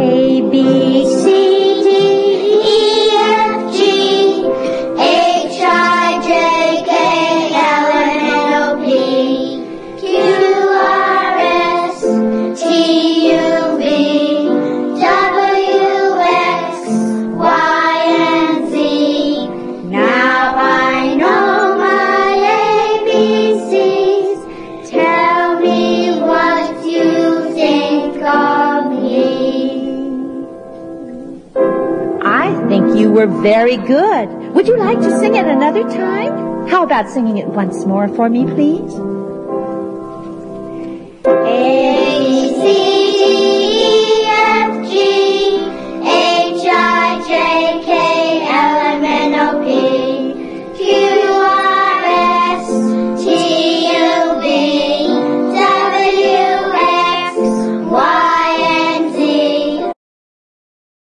A, B, C, D, E, F, G, H, I, J, K, L, M, N, O, P, Q, R, S, T, U, V, W, X, Y, and Z. Now I know my ABCs. Tell me what you think of me. I think you were very good. Would you like to sing it another time? How about singing it once more for me, please?